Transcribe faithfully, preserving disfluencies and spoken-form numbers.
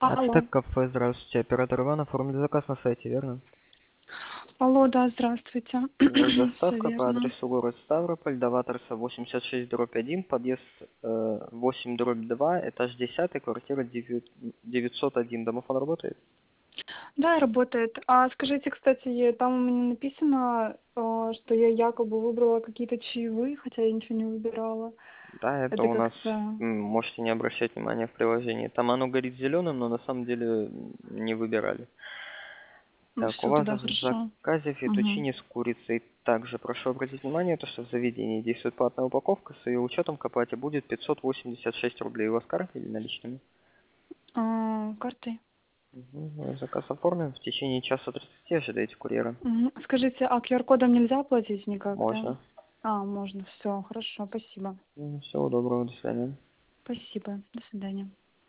Алло. Ацтек кафе, здравствуйте. Оператор Иван, оформили заказ на сайте, верно? Алло, да, здравствуйте. У вас Все доставка по верно. адресу город Ставрополь, Даваторса восемьдесят шесть дробь один, подъезд э, восемь дробь два, этаж десять, квартира девятьсот один. Домофон работает? Да, работает. А скажите, кстати, там у меня написано, э, что я якобы выбрала какие-то чаевые, хотя я ничего не выбирала. Да, это Это у нас, как-то... м, можете не обращать внимания в приложении. Там оно горит зеленым, но на самом деле не выбирали. Ну, Так, у все, вас тогда в хорошо. заказе Угу. фетучини с курицей. Также прошу обратить внимание, то, что в заведении действует платная упаковка, с ее учетом к оплате будет пятьсот восемьдесят шесть рублей. У вас карта или наличными? А, картой. Мгм. Заказ оформлен. В течение часа тридцати ожидайте курьера. Мгм. Скажите, а Q R-кодом нельзя оплатить никак, да? Можно. А, можно, все, хорошо, спасибо. Всего доброго, до свидания. Спасибо, до свидания.